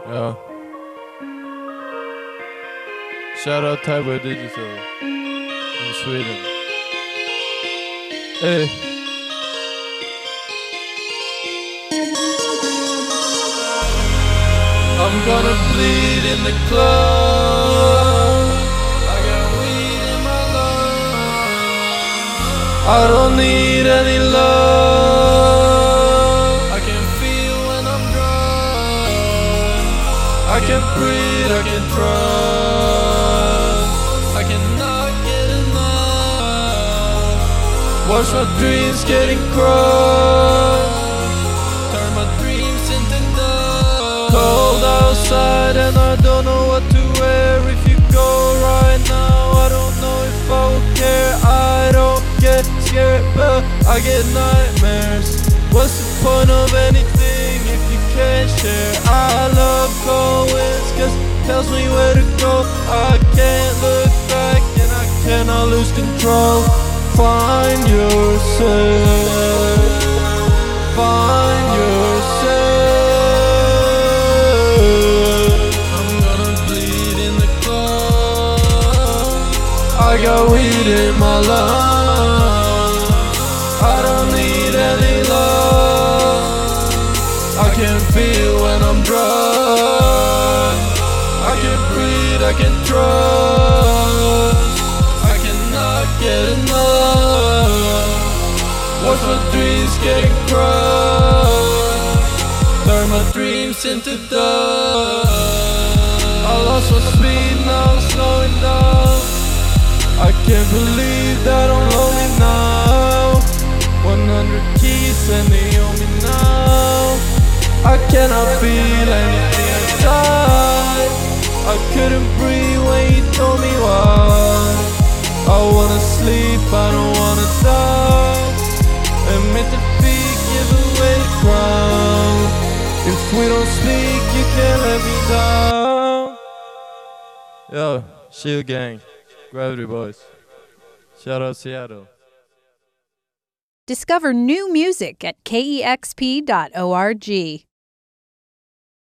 Yeah. Shout out Tyboy Digital in Sweden. Hey. I'm gonna bleed in the club. I got weed in my lungs. I don't need any love. I can feel when I'm drunk. I can breathe, I can trust. I cannot get enough. Watch my dreams getting crushed. Turn my dreams into dust. Cold outside and I don't know what to wear. If you go right now, I don't know if I will care. I don't get scared, but I get nightmares. What's the point of anything if you can't share? I love cold winds cause it tells me where to go. I can't look back and I cannot lose control. Find yourself. Find yourself. I'm gonna bleed in the club. I got weed in my lungs. I don't need any love. I can feel when I'm drunk. I can breathe, I can trust. I cannot get enough. Watch my dreams getting crushed. Turn my dreams into dust. I lost my speed, now I'm slowing down. I can't believe that I'm lonely now. 100 keys and they own me now. I cannot feel anything inside. I couldn't breathe when you told me why. I wanna sleep, I don't wanna die. Admit defeat, give away the crown. If we don't speak, you can't let me down. Yo, Shield Gang, Gravity Boys. Shout out Seattle. Discover new music at kexp.org.